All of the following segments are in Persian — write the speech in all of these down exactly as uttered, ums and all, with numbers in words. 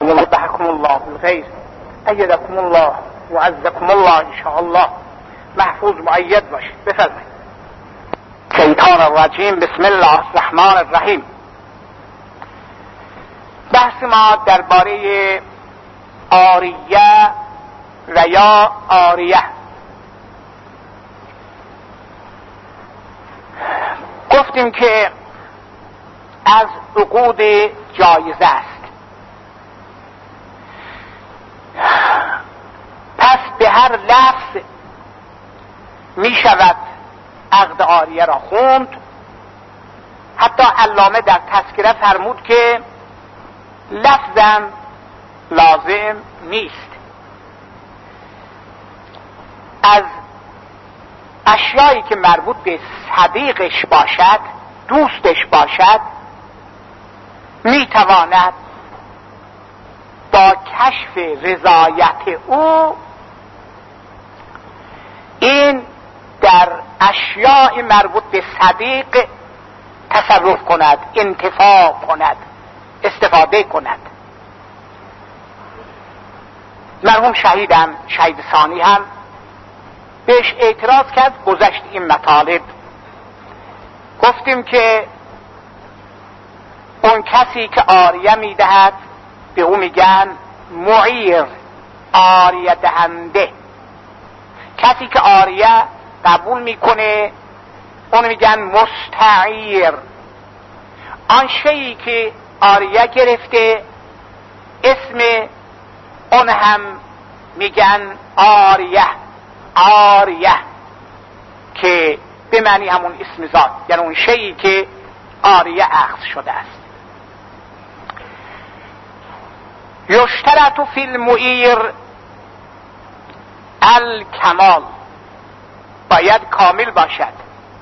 بحكم الله بالخير أيدكم الله وعزكم الله إن شاء الله. محفوظ مؤید باشید. بفرمایید. شیطان الرجیم. بسم الله الرحمن الرحیم. بحث ما درباره آریه و یا آریه. گفتیم که از عقود جایزه است. پس به هر لفظ می شود عقد آریه را خوند. حتی علامه در تذکره فرمود که لفظاً لازم نیست. از اشیایی که مربوط به صدیقش باشد، دوستش باشد، می تواند با کشف رضایت او این در اشیاء مربوط به صدیق تصرف کند، انتفاع کند، استفاده کند. مرحوم شهیدم، شهید ثانی هم بهش اعتراض کرد، گذشت این مطالب. گفتیم که اون کسی که آریه میدهد به او میگن معیر، آریه دهنده. کسی که آریه قبول میکنه اون میگن مستعیر. آن شیئی که آریه گرفته اسم اون هم میگن آریه، آریه که به معنی همون اسم ذات، یعنی اون شیئی که آریه اخذ شده است. یشترط فی المعیر الکمال، باید کامل باشد.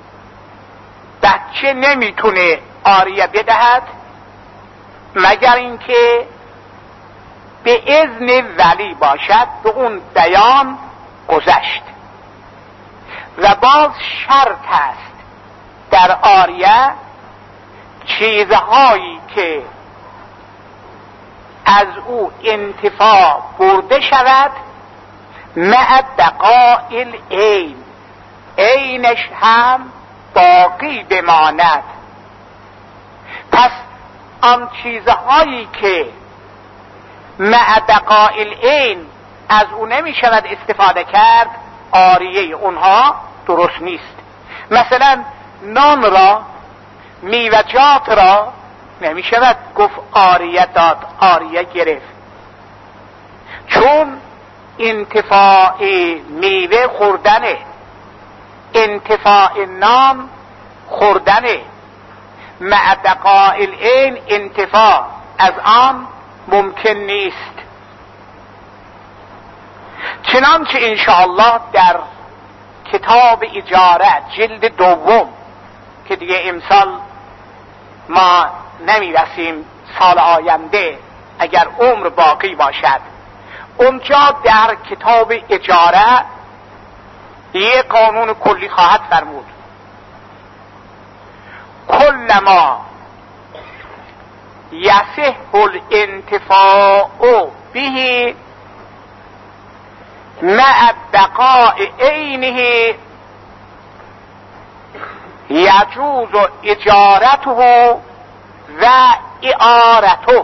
بچه نمیتونه آریه بدهد مگر اینکه به اذن ولی باشد، به اون بیان گذشت. و باز شرط است در آریه چیزهایی که از او انتفاع برده شود مع بقاء العین، عینش هم باقی بماند. پس آن چیزهایی که مع بقاء العین از او نمی شود استفاده کرد، آریه اونها درست نیست. مثلا نان را، میوجات را نمی شود گفت آریه داد، آریه گرفت، چون انتفاع میوه خوردنه، انتفاع نان خوردنه. مع بقاء العین انتفاع از آن ممکن نیست. چنانچه انشاءالله در کتاب اجاره جلد دوم که دیگه امسال ما نمیرسیم، سال آینده اگر عمر باقی باشد، اونجا در کتاب اجاره یک قانون کلی خواهد فرمود. کلما یصح الانتفاع به مع بقاء عینه یجوز اجارته و اعارته.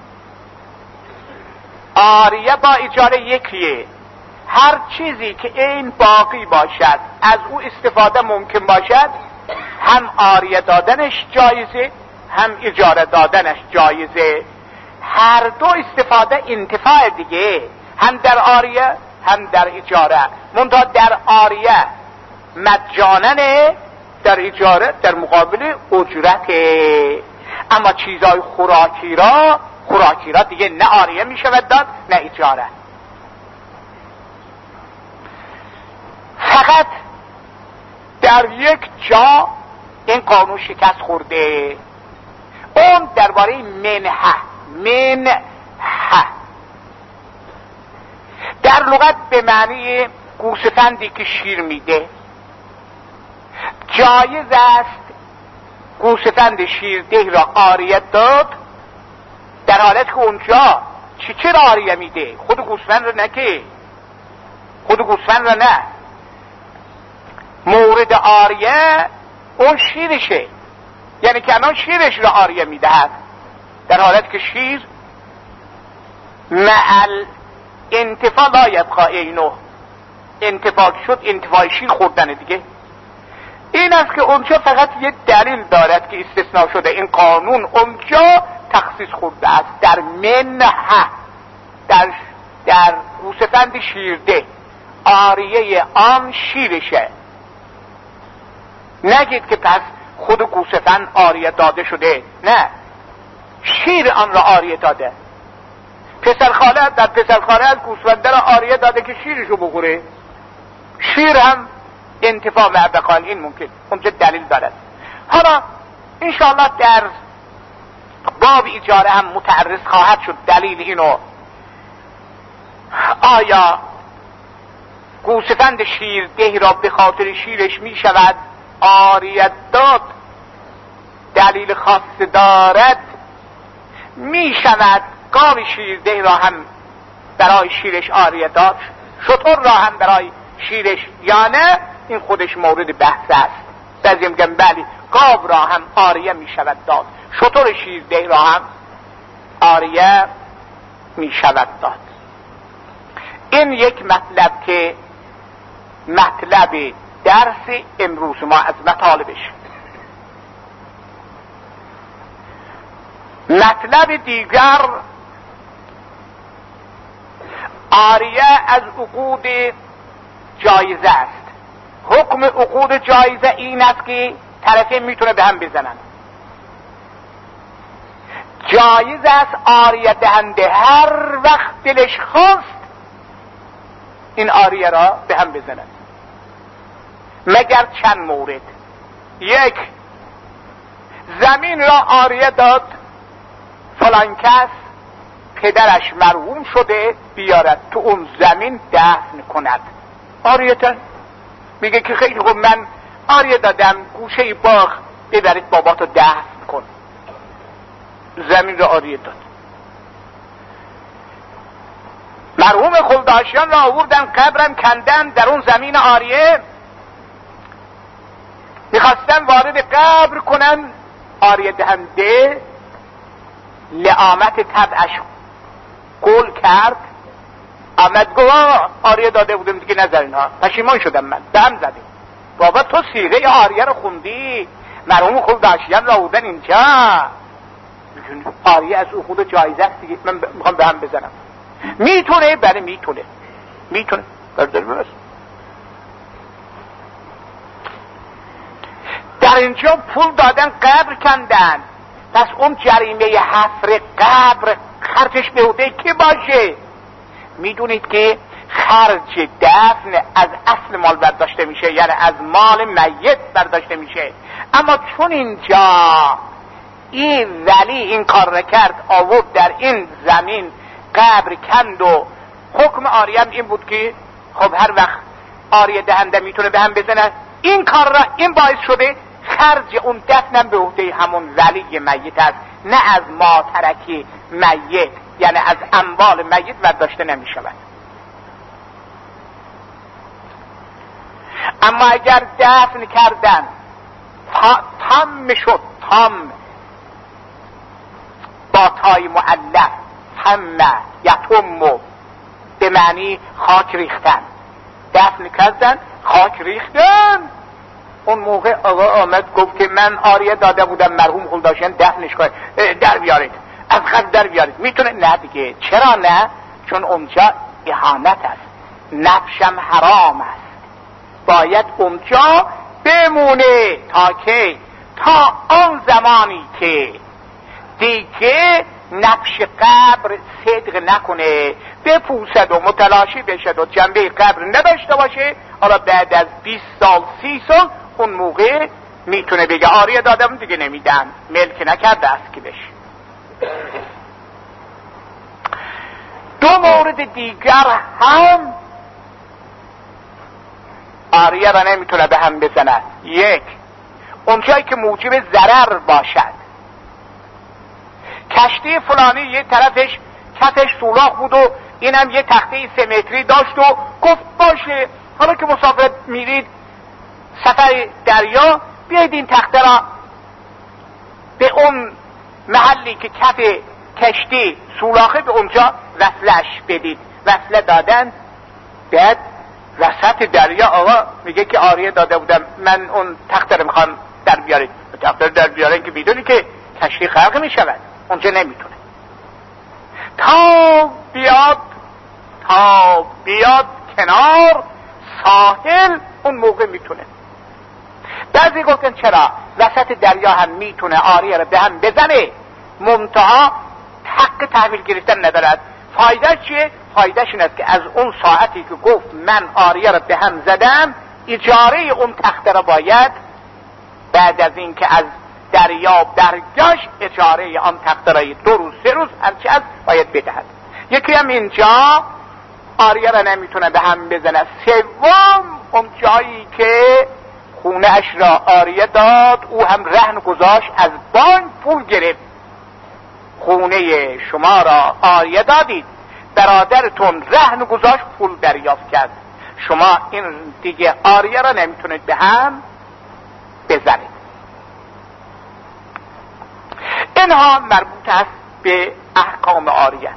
آریه با اجاره یکیه. هر چیزی که عین باقی باشد، از او استفاده ممکن باشد، هم آریه دادنش جایزه، هم اجاره دادنش جایزه. هر دو استفاده انتفاع دیگه، هم در آریه هم در اجاره. منتها در آریه مجاننه، در اجاره در مقابل اجرته. اما چیزای خوراکی را خوراکی را دیگه نه آریه می شود داد نه اجاره. فقط در یک جا این قانون شکست خورده، اون درباره منحه. منحه در لغت به معنی گوسفندی که شیر میده. جایز است گوسفند شیرده را عاریت داد در حالت که اونجا چی چرا آریه میده؟ خود گوسفند رو نه، که خود گوسفند رو نه، مورد آریه اون شیرشه، یعنی که الان شیرش رو آریه میدهد، در حالت که شیر معل انتفاع لا یبقا اینو، انتفاع شد انتفاع شیر خوردن دیگه. این است که اونجا فقط یه دلیل دارد که استثناء شده، این قانون اونجا تخصیص خورده است در منه، در در گوسفند شیرده آریه آن شیرشه. نگید که پس خود گوسفند آریه داده شده، نه، شیر آن را آریه داده. پسرخاله در پسرخاله از گوسفند را آریه داده که شیرشو بخوره، شیر هم انتفاع و بقال این ممکن اونجا دلیل دارد. حالا انشاءالله در باب اجاره هم متعرض خواهد شد دلیل اینو. آیا گوسفند شیرده را به خاطر شیرش می شود آریت داد؟ دلیل خاص دارد. می شود گاو شیرده را هم برای شیرش آریت داد، شتر را هم برای شیرش، یا نه این خودش مورد بحث است. بعضی میگن بله گاو را هم آریه می شود داد، شتر شیرده را هم آریه می شود داد. این یک مطلب که مطلب درس امروز ما از مطالبش. مطلب دیگر آریه از عقود جایزه است. حکم عقود جایزه این است که طرفین میتونه به هم بزنن. جایز است آریه دهنده هر وقت دلش خواست این آریه را به هم بزنن، مگر چند مورد. یک، زمین را آریه داد، فلان کس پدرش مرحوم شده بیارد تو اون زمین دفن کند. آریتن میگه که خیلی خوب من آریه دادم، گوشه باغ ببرید باباتو دفن کن. زمین را آریه داد. مرحوم خلداشیان را آوردن قبرم کندن در اون زمین آریه، میخواستن وارد قبر کنن. آریه دهنده لعامت طبعش قول کرد، آمد گوه آریه داده بودم دیگه نذارین ها، پشیمان شدم من، به هم زدیم. بابا تو سیره آریه رو خوندی، مرحوم خلداشیان را آوردن اینجا، آریه از عقود جایزه است دیگه، من میخوام به هم بزنم. میتونه؟ بله میتونه، میتونه بردار برس. در اینجا پول دادن قبر کندن، پس اون جریمه حفر قبر خرجش به عهده کی باشه؟ میدونید که خرج دفن از اصل مال برداشته میشه، یعنی از مال میت برداشته میشه. اما چون اینجا این ولی این کار را کرد، آورد در این زمین قبر کند و حکم آریه این بود که خب هر وقت آریه دهنده میتونه به هم بزنه، این کار را این باعث شده خرج اون دفنم به عهده همون ولی میت است، نه از ما ترکی میت، یعنی از اموال میت برداشته نمی شود. اما اگر دفن کردن تام شد، تام با تای مؤلف، تم یتم به معنی خاک ریختن، دفن کردن خاک ریختن، اون موقع آقا آمد گفت که من آریه داده بودم مرحوم خلداشیان دفنش کنید، در بیارید، از خط در بیارید. میتونه؟ نه دیگه. چرا نه؟ چون اونجا اهانت است، نفشم حرام است، باید اونجا بمونه تا که تا آن زمانی که دیگه نفش قبر صدق نکنه، بپوسد و متلاشی بشد و جنبه قبر نداشته باشه. حالا بعد از بیست سال سی سال اون موقع میتونه بگه آریه دادم دیگه نمیدن، ملک نکرده است که بشه. دو مورد دیگر هم آریه را نمیتونه به هم بزنه. یک، اونجایی که موجب ضرر باشد، کشتی فلانی یه طرفش کفش سوراخ بود و اینم یه تخته سه متری داشت و گفت باشه حالا که مسافرت میرید سفر دریا بیایید این تخته را به اون محلی که کف کشتی سوراخه به اونجا وصلش بدید. وصله دادن. بعد وسط دریا آقا میگه که آریه داده بودم من اون تخته رو میخوام در بیارید. تخته رو در بیارن که بدونی که کشتی غرق میشود اونجا نمیتونه تا بیاد تا بیاد کنار ساحل اون موقع میتونه. بعضی گفتن چرا وسط دریا هم میتونه آریه رو به هم بزنه منتها حق تحویل گرفتن ندارد. فایدهش چیه؟ فایدهش این است که از اون ساعتی که گفت من آریه رو به هم زدم اجاره اون تخته رو باید بعد از این که از دریا برگشت اجاره آن تخته رو دو روز سه روز هرچی از باید بدهد. یکی هم اینجا آریه رو نمیتونه به هم بزنه. سوم اون جایی که خونه اش را آریه داد او هم رهن گذاشت از بانک پول گرفت. خونه شما را آریه دادید برادرتون رهن گذاشت پول دریافت کرد شما این دیگه آریه را نمیتونید به هم بزنید. اینها مربوط است به احکام آریه.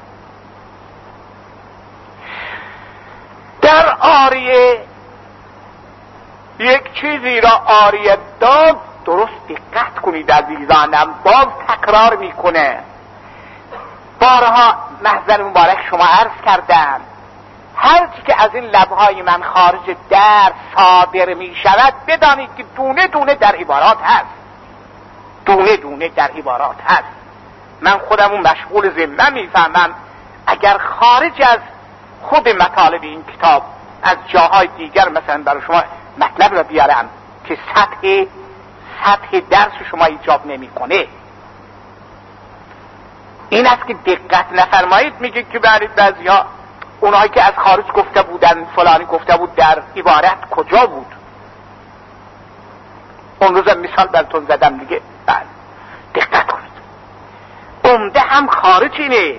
در آریه یک چیزی را آریه داد درست دقت کنید عزیزانم باز تکرار میکنه. بارها محضر مبارک شما عرض کردم هرچی که از این لبهای من خارج در صادر می شود بدانید که دونه دونه در عبارات هست. دونه دونه در عبارات هست. من خودمون مشغول ذمه میفهمم اگر خارج از خود مطالب این کتاب از جاهای دیگر مثلا برای شما مطلب را بیارم که سطح سطح درس شما ایجاب نمی کنه. این است که دقت نفرمایید. میگه که برید بعضی ها اونایی که از خارج گفته بودن فلانی گفته بود در عبارت کجا بود. اون روز مثال براتون زدم دیگه. بله دقت کنید عمده هم خارج اینه.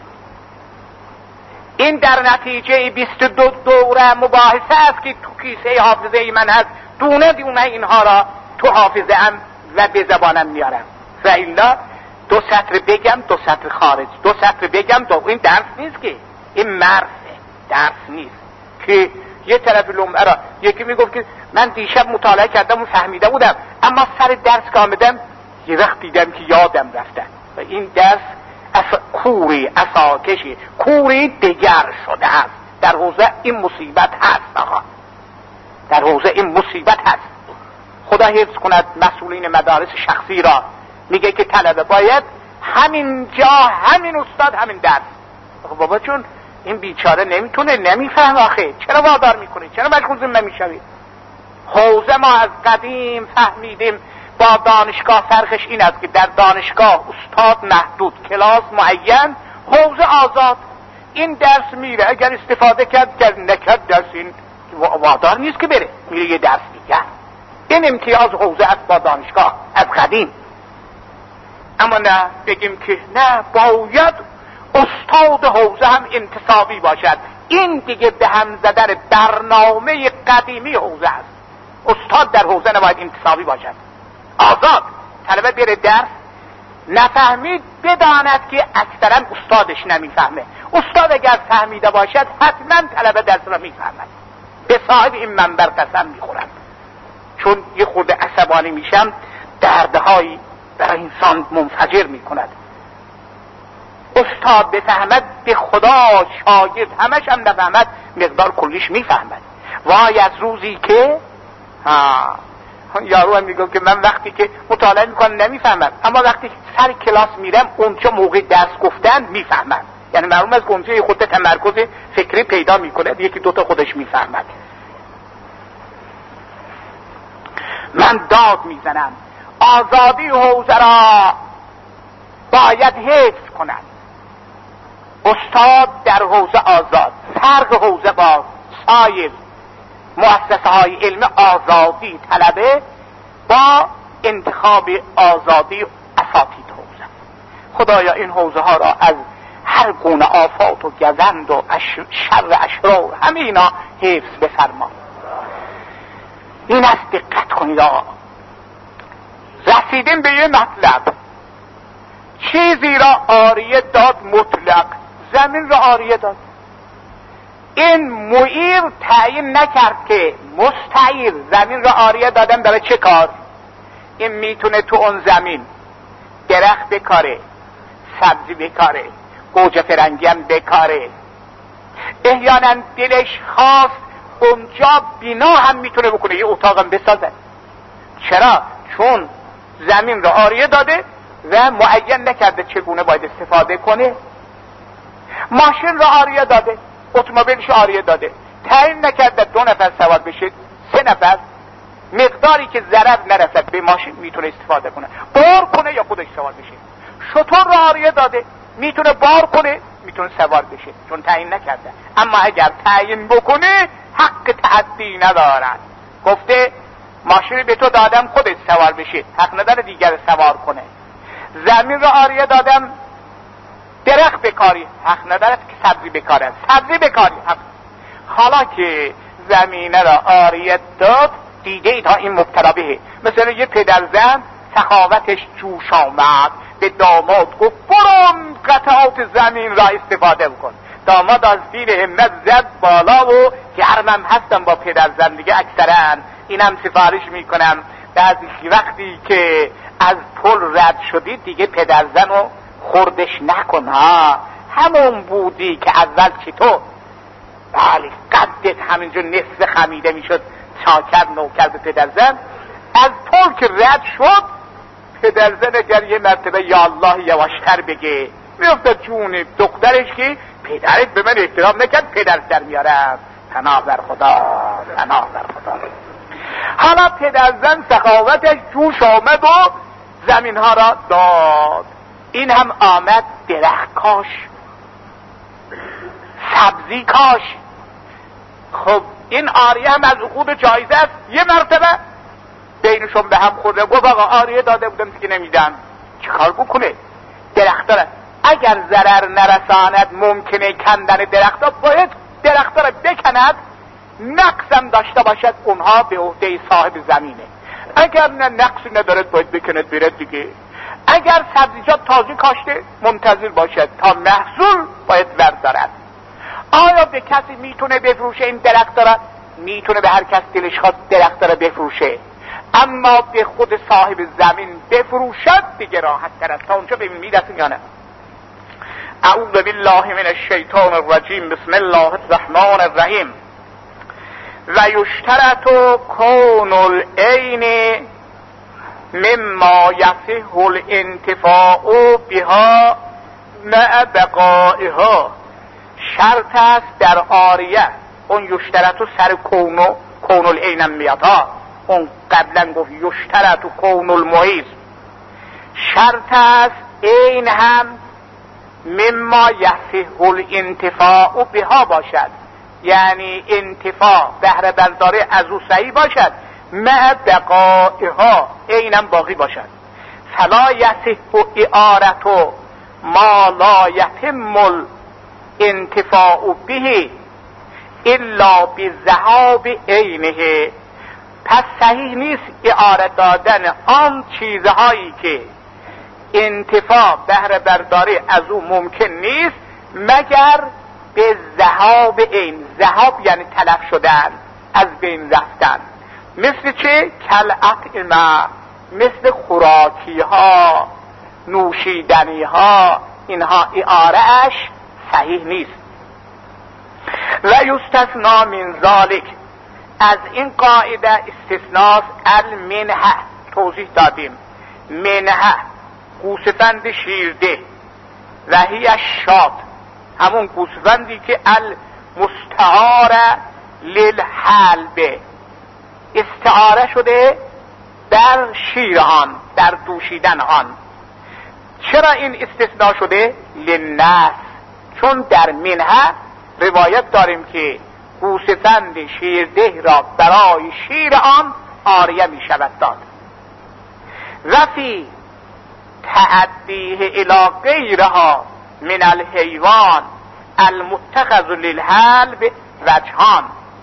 این در نتیجه بیست و دو دوره مباحثه است که تو کیسه حافظه من هست. دونه دونه اینها را تو حافظه ام و به زبانم میارم و الا دو سطر بگم دو سطر خارج دو سطر بگم دو. این درس نیست که این مرسه درس نیست که یه طرف لمعه را یکی میگفت که من دیشب مطالعه کردم و فهمیده بودم اما سر درس که آمدم یه وقت دیدم که یادم رفته و این درس اص... کوری اساکشی کوری دیگر شده است. در حوزه این مصیبت هست آقا در حوزه این مصیبت هست. خدا حفظ کند مسئولین مدارس شخصی را. میگه که طلبه باید همین جا همین استاد همین درس. بابا چون این بیچاره نمیتونه نمیفهم آخه چرا وادار میکنه چرا مشغول ذمه میشوید. حوزه ما از قدیم فهمیدیم با دانشگاه فرقش این است که در دانشگاه استاد محدود کلاس معین حوزه آزاد. این درس میره اگر استفاده کرد کرد نکرد درس این وادار نیست که بره میره یه درس دیگر. این امتیاز حوزه است با دانشگاه از قدیم. اما نه بگیم که نه باید استاد حوزه هم انتصابی باشد. این دیگه به هم زدن برنامه قدیمی حوزه است. استاد در حوزه نباید انتصابی باشد. آزاد طلبه بره درس نفهمید بداند که اکثرا استادش نمیفهمه. استاد اگر فهمیده باشد حتما طلبه درس را میفهمد. به صاحب این منبر قسم میخورم چون یه خورده عصبانی میشم دردهایی برای انسان منفجر میکند. استاد بفهمد به خدا شاگرد همش هم نفهمد مقدار کلیش میفهمد. وای از روزی که ها یارو هم میگم که من وقتی که مطالعه میکنم نمیفهمم اما وقتی سر کلاس میرم اونجا موقع درس گفتن میفهمم. یعنی معلوم از اونجا خود تمرکز فکری پیدا میکنه یکی دوتا خودش میفهمد. من داد میزنم آزادی حوزه را باید حفظ کند. استاد در حوزه آزاد. فرق حوزه با سایر مؤسسه های علم آزادی طلبه با انتخاب آزادی اساتید حوزه. خدایا این حوزه ها را از هر گونه آفات و گزند و اش... شر اشرار همه اینا حفظ بفرما. این است، دقت کنید آقا. رسیدیم به یه مطلب، چیزی را عاریه داد مطلق، زمین را عاریه داد. این معیر تعیین نکرد که مستعیر زمین را عاریه دادن برای چه کار. این میتونه تو اون زمین درخت بکاره، سبزی بکاره، گوجه فرنگی هم بکاره، احیانا دلش خواست اونجا بنا هم میتونه بکنه، یه اتاق هم بسازه. چرا؟ چون زمین را عاریه داده و معین نکرده چگونه باید استفاده کنه. ماشین را عاریه داده، اتومبیلش عاریه داده، تعیین نکرده دو نفر سوار بشه، سه نفر، مقداری که ضرر نرسد به ماشین میتونه استفاده کنه، بار کنه یا خودش سوار بشه. شطور را عاریه داده، میتونه بار کنه، میتونه سوار بشه، چون تعیین نکرده. اما اگر تعیین بکنه حق تعدی ندارد. گفته ماشین به تو دادم خودت سوار بشه، حق نداره دیگر سوار کنه. زمین را عاریه دادم درخت بکاری، حق ندارد که سبزی بکاره، سبزی بکاری حق. حالا که زمینه را عاریه داد، دیده ای تا این مبتلا بهه. مثلا یه پدرزن سخاوتش جوش آمد، به داماد گفت برون قطعات زمین را استفاده بکن. داماد از دیر همت زد بالا و گرمم هستم با پدرزن دیگه. اکثرا اینم سفارش میکنم بعضی وقتی که از پل رد شدید دیگه پدرزن رو خوردش نکن ها. همون بودی که اول چطور بله قدت همینجور نصف خمیده میشد، چاکر نوکر به پدرزن. از پل که رد شد پدرزن اگر یه مرتبه یا الله یواشتر بگه میفته جون دخترش که پدرت به من احترام نکرد، پدر در میارم. پناه بر خدا، پناه بر خدا. حالا پدرزن سخاوتش جوش آمد و زمین ها را داد. این هم آمد درخت کاش، سبزی کاش. خب این آریه هم از عقود جایزه است. یه مرتبه بینشون به هم خورده، گفت آقا آریه داده بودم دیگه نمیدم، چه کار بکنه؟ درخت را اگر ضرر نرساند ممکنه کندن درخت ها، باید درخت را بکند، نقصم داشته باشد اونها به عهده صاحب زمینه. اگر نه نقصی ندارد باید بکند برد دیگه. اگر سبزیجات تازه کاشته منتظر باشد تا محصول باید بردارد. آیا به کسی میتونه بفروشه این درخت را؟ میتونه به هر کس دلش خواست درخت را بفروشه، اما به خود صاحب زمین بفروشد دیگه راحت تر است. تا اونجا ببین میرسیم یا نه؟ اعوذ بالله من الشیطان الرجیم. بسم الله الرحمن الرحیم. و یشترط کون العین مما یصح الانتفاع بها مع بقائها. شرط است در عاریه، اون یشترط سر کون و کون العین هم میاد ها. اون قبلا گفت یشترط کون المحیط. شرط است این هم مما یصح الانتفاع بها باشد، یعنی انتفاع بهره برداری از او صحیح باشد، مع بقائها اینم باقی باشد. فلا یصح اعارت ما لا یتم الانتفاع به الا بذهاب عینه. پس صحیح نیست اعاره دادن آن چیزهایی که انتفاع بهره برداری از او ممکن نیست مگر به ذهاب عین. ذهاب یعنی تلف شدن، از بین رفتن. مثل چه؟ کل اطعمه، مثل خوراکی ها، نوشیدنی ها، اینها اعاره اش صحیح نیست. و یستثنا من ذالک، از این قاعده استثناس المنحه. توضیح دادیم منحه گوسفند شیرده، و هی الشات همون گوسفندی که المستعار للحلب استعاره شده در شیر آن، در دوشیدن آن. چرا این استثناء شده؟ للناس، چون در منحه روایت داریم که گوسفند شیرده را برای شیر آن عاریه می شود داد. و فی تعدیه الی غیرها من الحیوان المتخذ للحلب وجهان.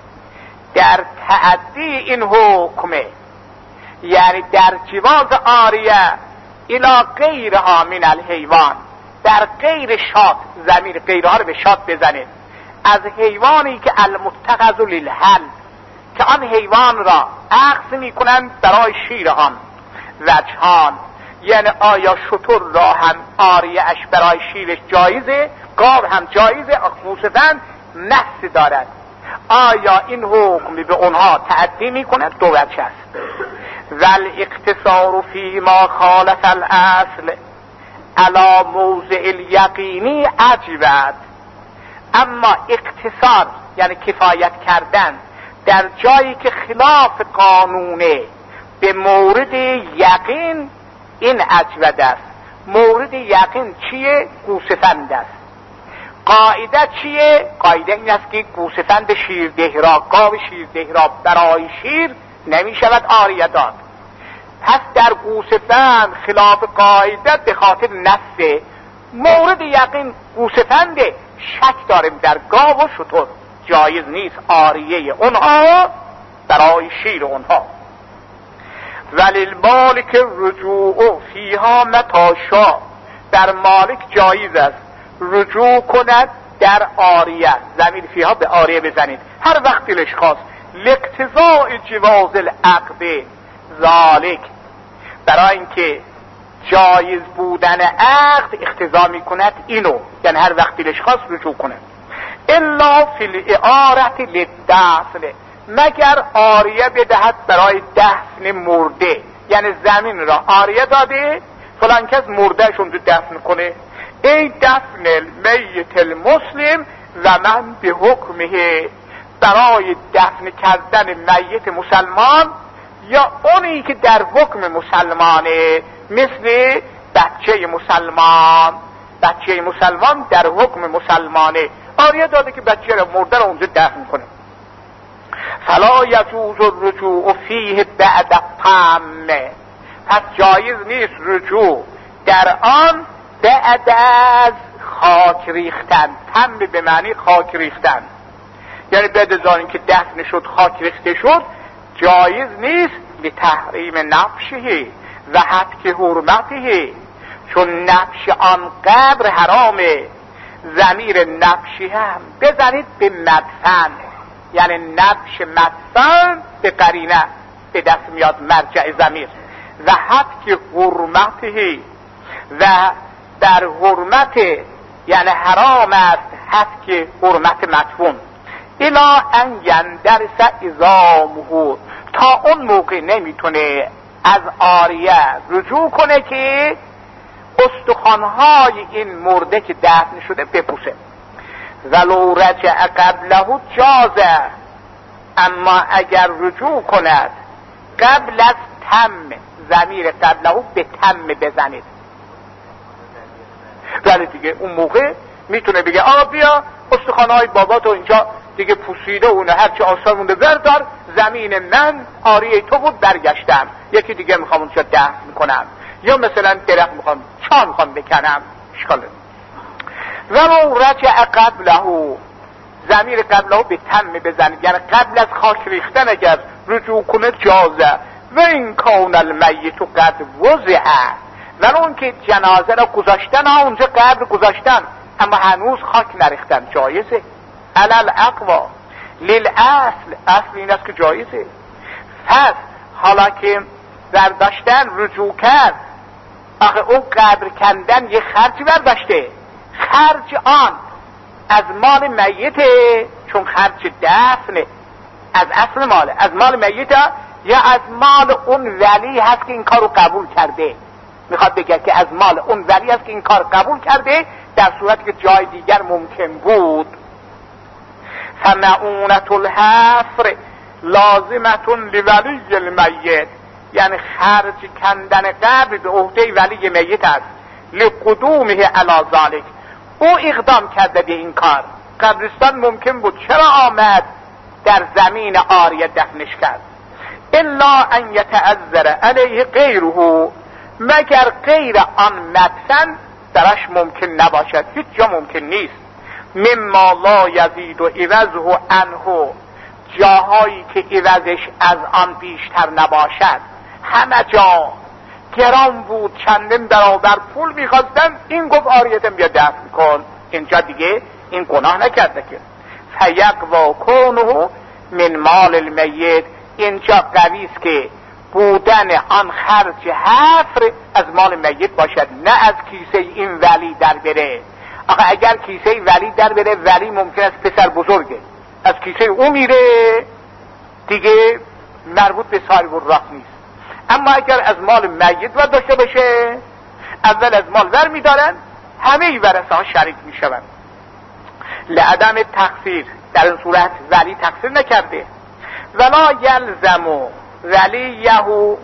در تعدی این حکمه، یعنی در جواز آریه الی غیرها من الحیوان، در غیر شات، ضمیر غیرها رو به شات بزنید، از حیوانی که المتخذ للحلب، که آن حیوان را اخذ میکنند برای شیر آن. وجهان یعنی آیا شتر را هم آریه اش برای شیرش جایزه، گاو هم جایزه، خصوصا نفس دارد. آیا این حکم به اونها تعدی میکنه؟ دو وجه است. ول اقتصار فی ما خالف الاصل علی موضع الیقینی عجبت. اما اقتصار یعنی کفایت کردن در جایی که خلاف قانونه به مورد یقین، این عجبت است. مورد یقین چیه؟ گوسفند است. قاعده چیه؟ قاعده این است که گوسفند شیرده را، گاو شیرده را برای شیر نمی شود آریه داد. پس در گوسفند خلاف قاعده به خاطر نفس. مورد یقین گوسفند، شک داریم در گاو و شتر، جایز نیست آریه اونها برای شیر اونها. ولی المالک رجوع فیها متی شاء، در مالک جایز است رجوع کند در آریه. ضمیر فیها به آریه بزنید هر وقت دلش خواست. لاقتضاء جواز العقد ذالک، برای اینکه جایز بودن عقد اقتضا میکند اینو، یعنی هر وقت دلش خواست رجوع کند. الا فی الاعارة للدفن، مگر آریه بدهد برای دفن مرده، یعنی زمین را آریه داده فلان کس مرده شون دفن کنه. ای دفن المیت المسلم و من به حکمه، برای دفن کردن میت مسلمان یا اونی که در حکم مسلمانه، مثل بچه مسلمان. بچه مسلمان در حکم مسلمانه آریه داده که بچه را مرده را اونجا دفن کنه. فلا یجوز الرجوع فیه بعد الطعن، پس جایز نیست رجوع در آن بعد از خاک ریختن. طعن به معنی خاک ریختن، یعنی بعد از آن که دفن شد خاک ریخته شد، جایز نیست لتحریم نفشه و حتک حرمته، چون نفش آن قبر حرامه. ضمیر نفشی هم بزنید به مدفن، یعنی نفش مدفن به قرینه به دست میاد مرجع ضمیر. و حتک حرمته، و در حرمت یعنی حرام است حتک حرمت مدفون. الا ان یندرس عظامه، تا اون موقع نمیتونه از آریه رجوع کنه که استخوانهای این مرده که دفن شده بپوسه. ولو رجع قبله جازه، اما اگر رجوع کند قبل از تم، ضمیر قبله به تم بزنید، ولی دیگه اون موقع میتونه بگه آقا بیا استخوانهای بابا تو اینجا دیگه پوسیده اونه، هرچی آسان مونده بردار، زمین من آریه تو بود برگشتم، یکی دیگه میخوام اونجا دفن کنم، یا مثلا درخت میخوام چا میخوام بکنم، اشکال نداره. ولو رجع قبله، ضمیر قبله به تم بزنید، یعنی قبل از خاک ریختن اگر رجوع کنه جازه. و این کون المیت قد وضعه، ولو اون که جنازه را گذاشتن، اونجا قبر گذاشتن اما هنوز خاک نریختن، جایزه. علل اقوا للاصل، اصل این است که جایزه. پس حالا که برداشتن رجوع کرد، آخه اون قبر کندن یه خرج برداشته، خرج آن از مال میته، چون خرج دفنه از اصل ماله، از مال میته، یا از مال اون ولی هست که این کارو قبول کرده. میخواد بگه که از مال اون ولی هست که این کار قبول کرده، در صورتی که جای دیگر ممکن بود. فمعونت الحفر لازمت لولی المیت، یعنی خرج کندن قبر به عهده ولی میت است. لقدومه علی ذلک، او اقدام کرده به این کار، قبرستان ممکن بود، چرا آمد در زمین آریه دفنش کرد؟ الا ان یتعذر علیه غیره، مگر غیر آن مدفن درش ممکن نباشد، هیچ جا ممکن نیست. مما لا یزید و عوضه عنه، جاهایی که عوضش از آن بیشتر نباشد. همه جا گران بود، چندین برابر پول میخواستن، این گفت آریتم بیا دفن کن، اینجا دیگه این گناه نکرده که. فیقوا کونه من مال المیت، اینجا قویست که بودن آن خرج حفر از مال میت باشد، نه از کیسه این ولی در بره. آخه اگر کیسه ولی در بره، ولی ممکن است پسر بزرگه، از کیسه او میره دیگه مربوط به صاحب الراه نیست. اما اگر از مال میت ور داشته باشه، اول از مال ور میدارن، همه ورثه ها شریک میشوند. لعدم تقصیر، در این صورت ولی تقصیر نکرده. ولا یلزمو ولی یهو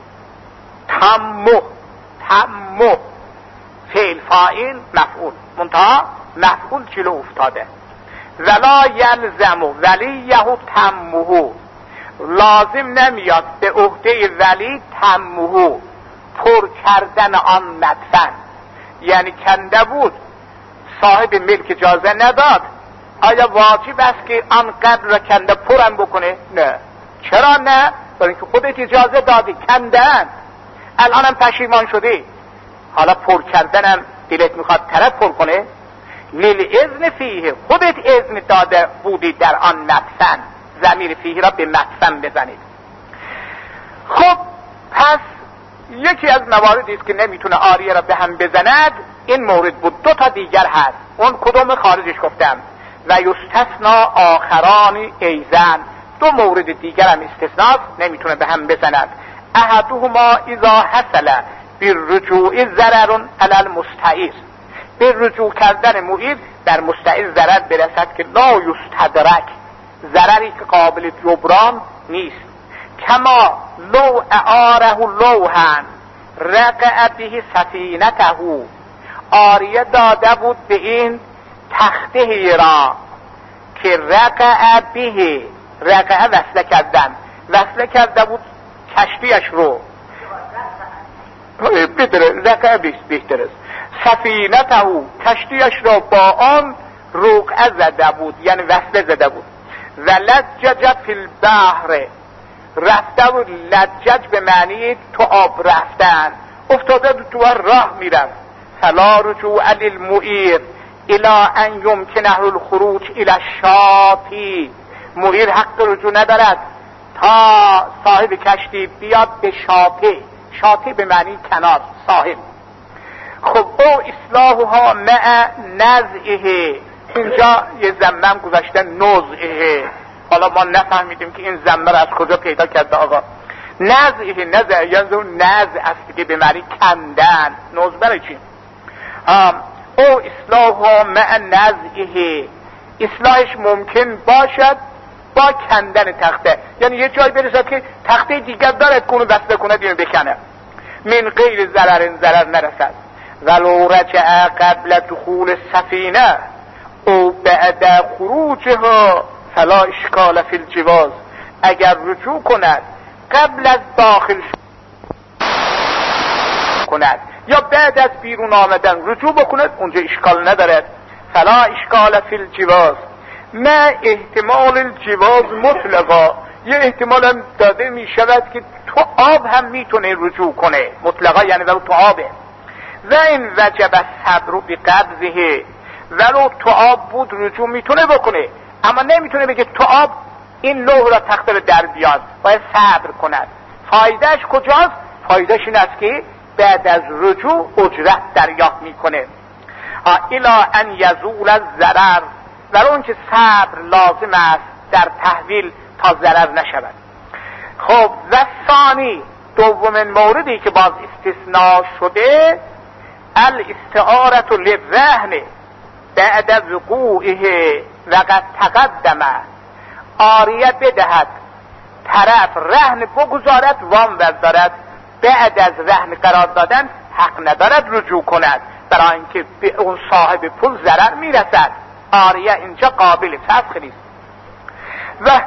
تمو تمو فعل فاعل مفعول، منتها مفعول جلو افتاده. ولا یلزمو ولی یهو تموهو، لازم نمیاد به عهده ولی تموهو، پر کردن آن مدفن. یعنی کنده بود، صاحب ملک اجازه نداد، آیا واجب است که آن قبر را کنده پرم بکنه؟ نه. چرا نه؟ برای اینکه خودت اجازه دادی کندن، الانم پشیمان شدی، حالا پر کردنم دلت میخواد طرف پر کنه. لیل اذن فیه، خودت اذن داده بودی در آن مدفن، ضمیر فیه را به مدفن بزنید. خب پس یکی از مواردی است که نمیتونه آریه را به هم بزند این مورد بود. دو تا دیگر هست، اون کدوم خارجش گفتم. و یستثنا آخرانی ایزن، دو مورد دیگر هم استثناست، نمیتونه به هم بزند. احدهما اذا حصل بالرجوع ضرر علی المستعیر، به رجوع کردن معیر در مستعیر ضرر برسد که لا یستدرک، ضرری که قابل جبران نیست. کما لو اعاره لوحن رقع به سفینته، آریه داده بود به این تخته را که رقع به، رقع وصله کردن، وصله کرده بود کشتیش رو، بهتره رقع بهتر است، سفینته کشتیش را با آن رقع زده بود، یعنی وصله زده بود. و لجج فی البحر، رفته بود، لجج به معنی تو آب رفتن، افتاده بود تو راه میرفت. فلا رجوع للمعیر الی ان یمکنه الخروج الی الشاطئ، معیر حق رجوع ندارد تا صاحب کشتی بیاد به شاطئ، شاطئ به معنی کنار، ساحل. خب او اصلاحها مع نزعه، اینجا یه زمم گذاشته نزعه، حالا ما نفهمیدیم که این زمه را از کجا پیدا کرده آقا. نزعه، نزعه یعنی نزع است که به معنی کندن، نزع برای چی؟ او اصلاحها مع نزعه، اصلاحش ممکن باشد با کندن تخته، یعنی یه جای برسد که تخته دیگر دارد کنه بسته کنه دیگه بکنه، من غیر ضرر ضرر نرسد. ولو رجع قبل دخول السفینه او بعد خروجها فلا اشکال فی الجواز، اگر رجوع کند قبل از داخل کند یا بعد از بیرون آمدن رجوع بکند، اونجا اشکال ندارد. فلا اشکال فی الجواز، ما احتمال الجواز مطلقا، یه احتمال هم داده می شود که تو آب هم میتونه رجوع کنه، مطلقا یعنی ولو تو آبه. و این وجب الصبر بقبضه، ولو تو آب بود رجوع میتونه بکنه، اما نمیتونه بگه تو آب این لوح را تخته رو در بیاد، باید صبر کند. فایدهش کجاست؟ فایدهش این است که بعد از رجوع اجرت دریافت میکنه. الا ان یزول الضرر، ولو اون که صبر لازم است در تحویل تا ضرر نشود. خب و ثانی، دومین موردی که باز استثناء شده، الاستعارة للرهن بعد وقوعه وقد تقدم، آریه بدهد، طرف رهن بگذارد وام بردارد، بعد از رهن قرار دادن حق ندارد رجوع کند، برای اینکه به اون صاحب پول ضرر میرسد. آریه اینجا قابل فسخ نیست. و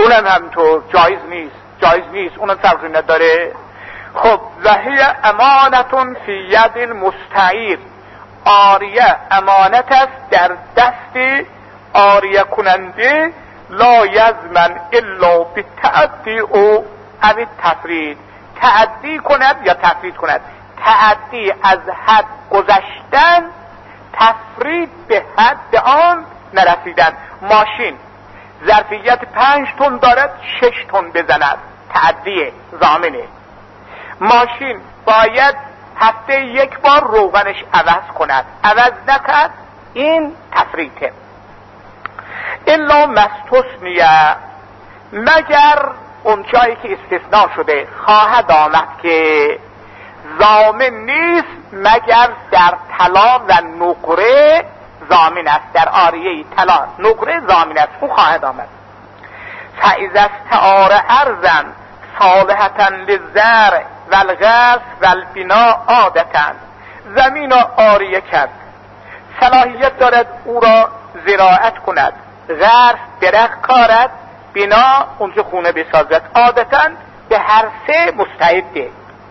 اونم همینطور جایز نیست، جایز نیست، اونم فرقی نداره. خب وهی امانتون فی ید المستعیر، عاریه امانت است در دست عاریه کننده، لا یضمن الا بالتعدی او او تفرید، تعدی کند یا تفرید کند. تعدی از حد گذشتن، تفرید به حد آن نرسیدن. ماشین ظرفیت پنج تن دارد شش تن بزند، تعدیه، ضامنه. ماشین باید هفته یک بار روغنش عوض کند، عوض نکرد، این تفریطه. الا مستثنیه، مگر اون جایی که استثناء شده خواهد آمد که ضامن نیست مگر در طلا و نقره ضامن است، در عاریه طلا نقره ضامن است، او خواهد آمد. فاذا استعار ارضا صالحة للزرع والغرس والبناء عادة، زمین را عاریه کرد، صلاحیت دارد او را زراعت کند، غرس درخت کارد، بنا اونجا خونه بسازد، عادتا به هر سه مستعده.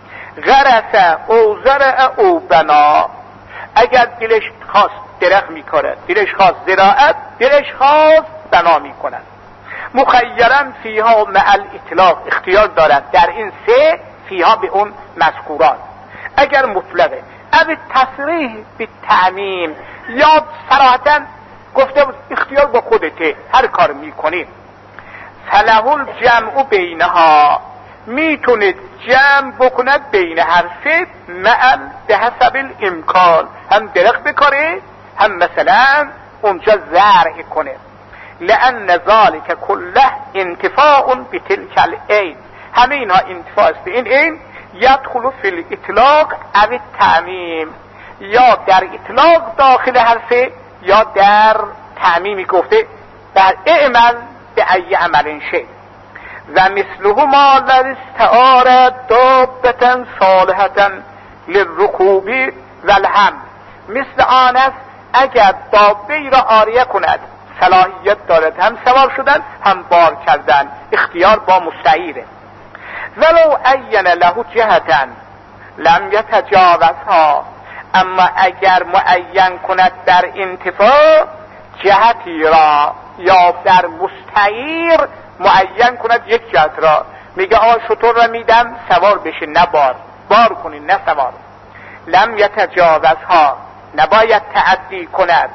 غرس او زرع او بنا، اگر دلش خواست درخت میکارد، دلش خواست زراعت، دلش خواست بنا میکند. مخیرن فیها مع الاطلاق، اختیار دارد در این سه فیها به اون مذکورات. اگر مطلقه او تصریح به تعمیم، یا صراحتا گفته بود اختیار با خودته، هر کار میکنید. فله الجمع بینها، میتونه جمع بکند بین هر سه، مع به حسب الامکان، هم درخت بکاره هم مثلا اونجا زرع کنه. لأن ذلك كله انتفاع بتلك العين، همه اینها انتفاع است به این عین. یدخل فی الاطلاق او التعمیم، یا در اطلاق داخل هر سه یا در تعمیمی گفته در اعمل به ای عمل شی. و مثله ما لستعار دابتا صالحتا للرکوب والهم، مثل آن است اگر دابه را عاریه کند، صلاحیت دارد هم سوار شدن هم بار کردن، اختیار با مستعیره. ولو عین له جهتا لم یتجاوزها، اما اگر معین کند در انتفاع جهتی را، یا در مستعیر معین کند یک جهت را، میگه آ شطور را میدم سوار بشه، نه بار بار کنی نه سوار، لم یتجاوزها، نباید تعدی کند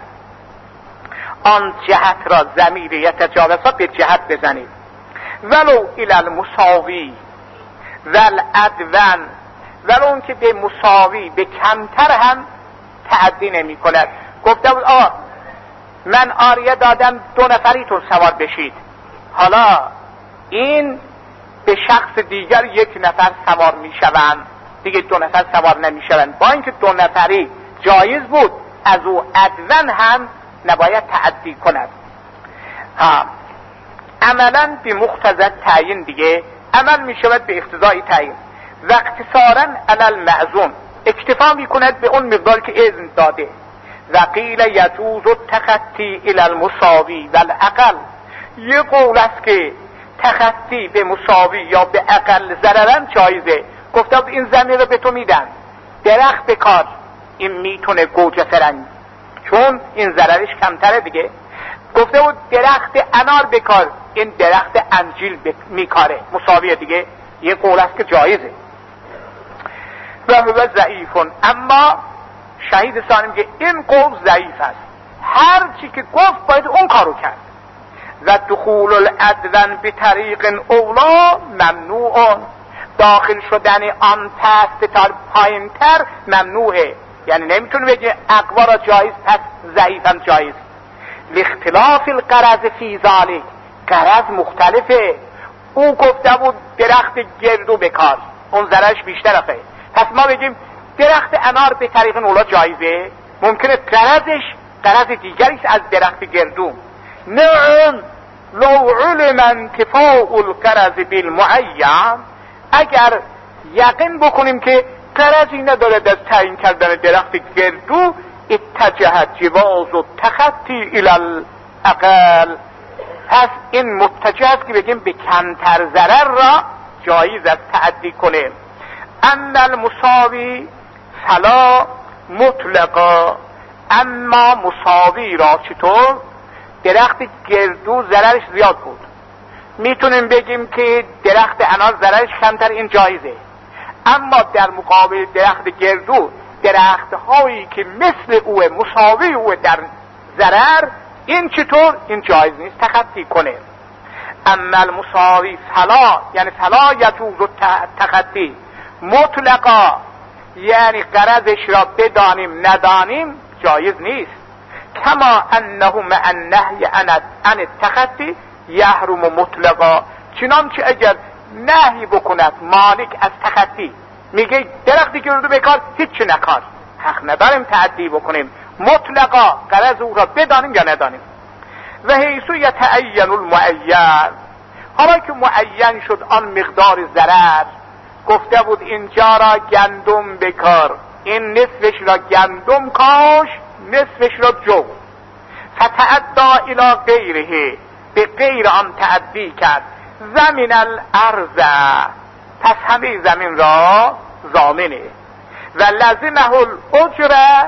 آن جهت را، ضمیر یتجاوزها به جهت بزنید. ولو الی المساوی والادون، ولو اون که به مساوی به کمتر هم تعدی نمی کند. گفته بود آ من آریه دادم دو نفریتون سوار بشید، حالا این به شخص دیگر یک نفر سوار می شوند، دیگه دو نفر سوار نمی شوند. با اینکه دو نفری جایز بود، از او ادون هم نباید تعدی کند. ها عملا به مقتضی تعیین، دیگه عمل می شود به اقتضای تعیین. و اقتصارا علی المعزوم، اکتفا می کند به اون مقدار که اذن داده. و قیل یجوز التخطی الی المساوی و الاقل، یه قول است که تخطی به مساوی یا به اقل ضررن جایزه. گفته بود این زمین رو به تو میدن، درخت بکار، این میتونه گوجه فرنگ، چون این ضررش کمتره دیگه. گفته بود درخت انار بکار، این درخت انجیل میکاره، مساویه دیگه. یه قول است که جایزه. و هو ضعیفون، اما شهید ثانی میگه این قول ضعیف است، هر چی که گفت باید اون کارو کرد. و دخول الادون به طریق اولا ممنوع، داخل شدن آن پست تر پایین تر ممنوعه، یعنی نمیتونه بگه اقوا را جایز پس ضعیف هم جایز. لاختلاف الغرض فی ذلک، غرض مختلفه. او گفته بود درخت گردو بکار، اون ضررش بیشتره، پس ما بگیم درخت انار به طریق اولا جایزه، ممکنه غرضش غرض دیگری از درخت گردو. نه لو علم انتفاع الغرض بالمعین، اگر یقین بکنیم که غرضی ندارد از تعیین کردن درخت گردو، اتجه جواز و تخطی الی الاقل، پس این متجه است که بگیم به کمتر ضرر را جایز است تعدی کنه. ان المساوی فلا مطلقا، اما مساوی را چطور؟ درخت گردو ضررش زیاد بود، میتونیم بگیم که درخت انار ضررش کمتر، این جایزه. اما در مقابل درخت گردو درخت هایی که مثل او مساوی او در ضرر، این چطور؟ این جایز نیست تخطی کنه. اما المساوی فلا، یعنی فلا یجوز تخطی مطلقا، یعنی غرضش را بدانیم ندانیم جایز نیست. کما انه مع النهی عن التخطی یحرم مطلقا، چنانچه اگر نهی بکند مالک از تخطی، میگه درختی گردو بکار، هیچ نکار، حق نداریم تعدی بکنیم، مطلقا غرض او را بدانیم یا ندانیم. و حیثو یتعین المعین، حالا که معین شد آن مقدار ضرر، گفته بود اینجا را گندم بکار، این نصفش را گندم کاش، نصفش را جو، فتعدا الی غیره، به غیر آن تعدی کرد، زمین الارض، پس همه زمین را ضامنه، و لزمه الاجره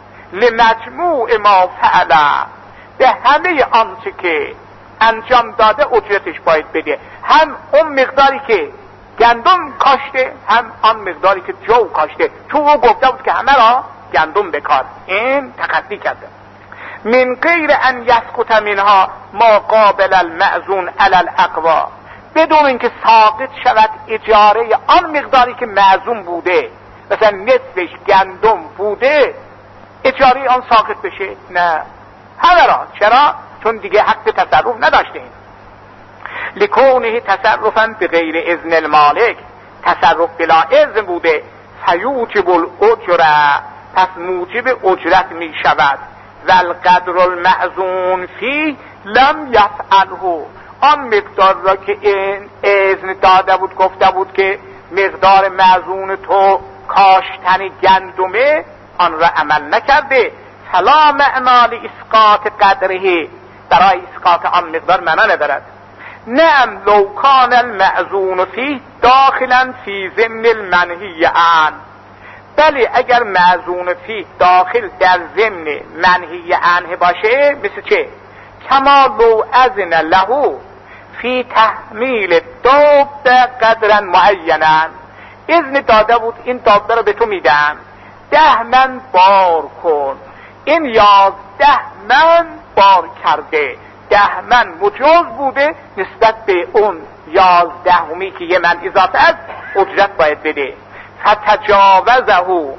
لمجموع ما فعل، به همه آنچه که انجام داده اجرتش باید بده، هم اون مقداری که گندم کاشته، هم آن مقداری که جو کاشته، چون او گفته بود که همه را گندم بکار، این تخطی کرده. من غیر ان یسقط منها ما قابل المعزون علی الاقوا، بدون اینکه ساقط شود اجاره آن مقداری که معزون بوده، مثلا نصفش گندم بوده، اجاره آن ساقط بشه، نه، همه را. چرا؟ چون دیگه حق تصرف نداشته این. لکونه تصرفا به غیر اذن المالک، تصرف بلا اذن بوده، فیوجب الاجره، پس موجب اجرت می شود. و القدر المعزون فی لم یفعله، آن مقدار را که این اذن داده بود، گفته بود که مقدار معزون تو کاشتن گندمه، آن را عمل نکرده. فلا معنا لاسقاط قدره، برای اسقاط آن مقدار معنا ندارد. نعم لو کان المعزون فی داخلا فی ضمن المنهی عنه، بله اگر معزون فی داخل در ضمن منهی عنه باشه، مثل چه؟ کما لو اذن له فی تحمیل دابه قدرا معینا، اذن داده بود این دابه رو به تو میدم، ده من بار کن، این یازده من بار کرده، ده من مجاز بوده، نسبت به اون یازدهمی که یه من اضافه است اجرت باید بده. فتجاوزه،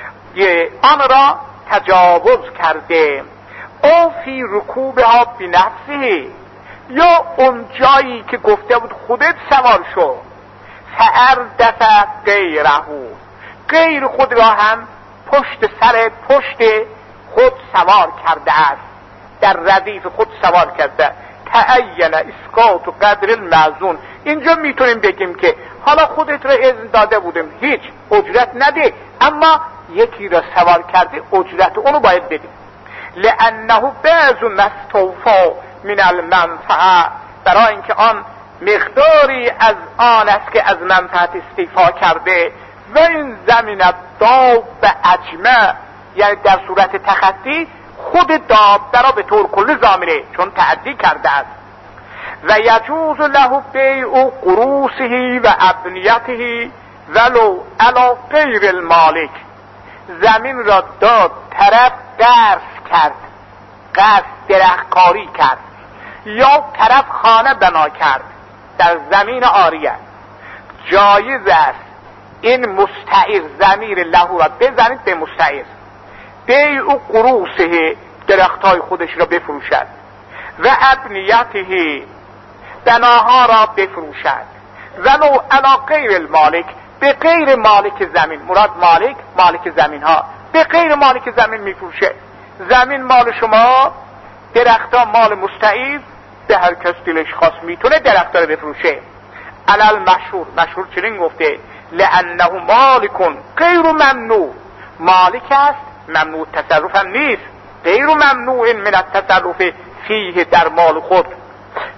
آن را تجاوز کرده. او فی رکوبها بنفسه، یا اون جایی که گفته بود خودت سوار شو، فاردف غیره، غیر خود را هم پشت سر پشت خود سوار کرده است، در ردیف خود سوار کرده. تعین اسقاط و قدر المعزون، اینجا میتونیم بگیم که حالا خودت را اذن داده بودیم، هیچ اجرت نده، اما یکی را سوار کرده، اجرت اونو باید بدیم. لانه بعض مستوفا من المنفعه، برای اینکه آن مقداری از آن است که از منفعت استیفا کرده. و این زمین داب اجمع، یعنی در صورت تخطی خود دابه را به طور کلی ضامنه، چون تعدی کرده است. و یجوز له بیع قروسه و ابنیته ولو علی غیر المالک، زمین را داد، طرف درس کرد، قصد درختکاری کرد، یا طرف خانه بنا کرد در زمین عاریه، جایز است این مستعیر ضمیر له را بزنید به مستعیر، بیع قروسه، درختای خودش را بفروشد، و ابنیته، بناها را بفروشد، ولو علی غیر المالک، به غیر مالک زمین، مراد مالک مالک زمین ها، به غیر مالک زمین میفروشه. زمین مال شما، درختها مال مستعیر، به هر کس دلش خواست میتونه درختها رو بفروشه. علل مشهور، مشهور چنین گفته لانه مالکون غیر ممنوع، مالک است ممنوع تصرف هم نیست، غیر ممنوع من التصرف فیه، در مال خود.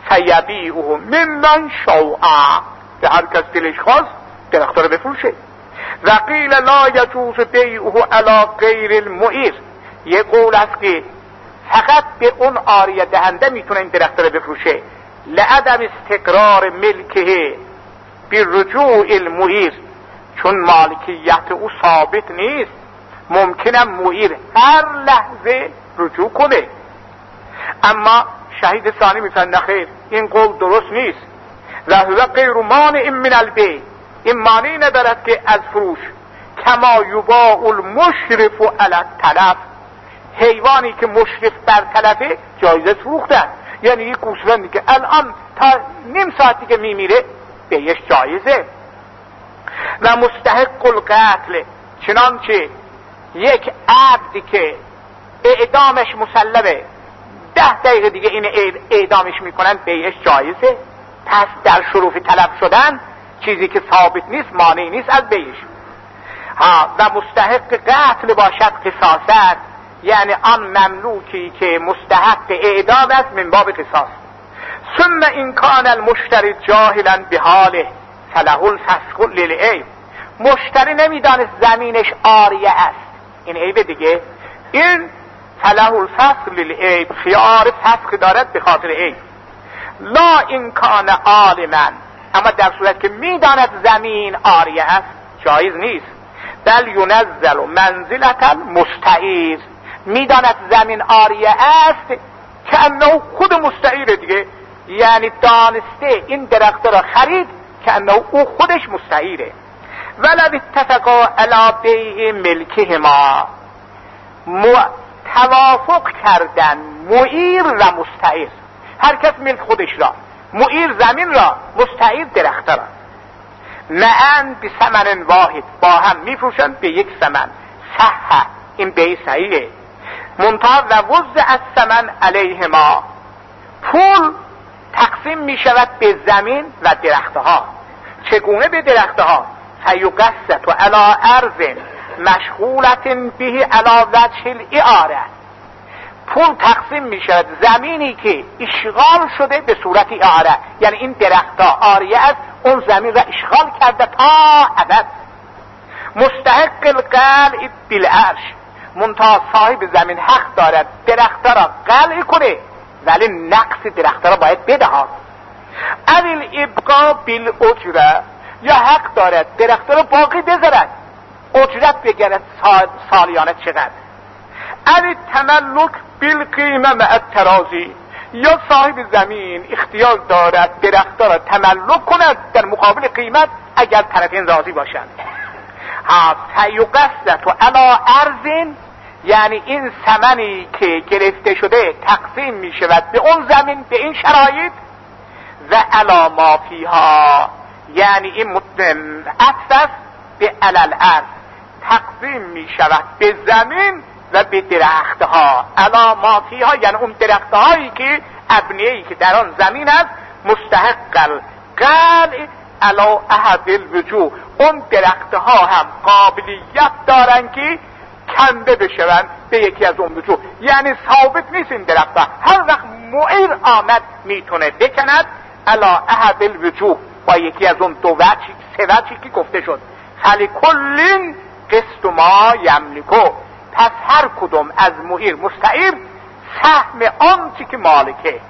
فیبیعه ممن شاء، به هر کس دلش خواست درخت رو بفروشه. و قیل لا یجوز بیعه علی غیر المعیر، یه قول است که فقط به اون عاریه دهنده میتونه این درخت رو بفروشه، لعدم استقرار ملکه برجوع المعیر، چون مالکیت او ثابت نیست، ممکنه معیر هر لحظه رجوع کنه. اما شهید ثانی میفرماید نخیر، این قول درست نیست. و هو غیر مانع من البیع، این مانعی ندارد که از فروش. کما یباع المشرف علی التلف، حیوانی که مشرف بر تلفه جایزه فروختن، یعنی یک گوسفندی که الان تا نیم ساعت دیگه میمیره بیش جایزه. و مستحق القتل، چنانچه یک عبدی که اعدامش مسلمه ده دقیقه دیگه این اعدامش میکنن بیش جایزه. پس در شروف تلف شدن چیزی که ثابت نیست مانعی نیست از بیش. ها و مستحق قتل باشد قصاصت، یعنی آن مملوکی که مستحق اعدام است من باب قصاص. ثم این کان المشتری جاهلا بحاله فله الفسخ للعیب، مشتری نمیدانست زمینش عاریه است، این عیب دیگه، این فله الفسخ للعیب، خیار فسخ دارد به خاطر عیب. لا این کان عالما، اما در صورت که میداند زمین عاریه است جایز نیست. بل ینزل منزلة المستعیر، میداند زمین عاریه است که انه خود مستعیره دیگه، یعنی دانسته این درخت را خرید که انه او خودش مستعیره. ولو اتفقا علی بیع ملکهما، توافق کردن معیر و مستعیر، هر کس ملک خودش را، معیر زمین را، مستعیر درخت را، معن بی ثمن واحد، با هم میفروشن به یک ثمن، صح، این بیع صحیحه. منتها و وضع از ثمن علیهما، پول تقسیم می شود به زمین و درختها. چگونه به درختها؟ فیقسط و علی ارض مشغولت به علی وجه الاعاره، پول تقسیم می شود زمینی که اشغال شده به صورت اعاره، یعنی این درختها عاریه است، اون زمین را اشغال کرده تا ابد. مستحق القلع بالعرش، منتها صاحب زمین حق دارد درختها را قلع کنه ولی نقص درختها را باید بدهد. اویل ابقا بالاجره، یا حق دارد درختها را باقی بذارد، اجرت بگرد سال سالیانه چقدر. اویل تملک بالقیمه مع الترازی، یا صاحب زمین اختیار دارد درختها را تملک کند در مقابل قیمت اگر طرفین راضی باشند. ها فیقسط و علی ارض، یعنی این ثمنی که گرفته شده تقسیم می شود به اون زمین به این شرایط، و علی ما فیها، یعنی این عطف به علی الارض، تقسیم می شود به زمین و به درختها. علی ما فیها یعنی اون درختهایی که ابنیه‌ای که در آن زمین است، مستحق القلع علی احد الوجوه، اون درختها هم قابلیت دارن که کنده بشون به یکی از اون وجوه، یعنی ثابت نیست این درختها، هر وقت معیر آمد میتونه بکند علی احد الوجوه با یکی از اون دو وجه سه وجهی که گفته شد. فلکل قسط ما یملکو، پس هر کدوم از معیر مستعیر سهم آن چی که مالکه.